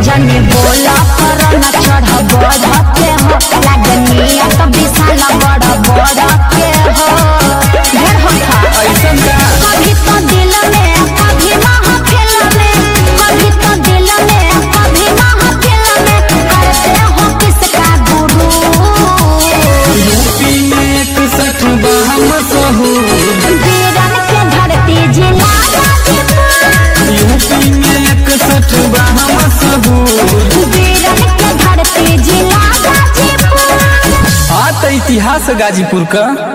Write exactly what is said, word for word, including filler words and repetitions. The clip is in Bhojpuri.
जने बोला कर न चढ़ बढ़ के हो लागनिया तो विशाल बड़ बड़ के हो ढेर होता ऐसन का कभी तो दिल में कभी महफिल में कभी तो दिल में कभी महफिल में करते हो किसका गुरु यूपी में इकसठ बहम सहूर वीरन के धरती जिला यूपी में इकसठ बहम सहूर वीरन के धरती जिला गाजीपुर। हाँ तो इतिहास गाजीपुर का।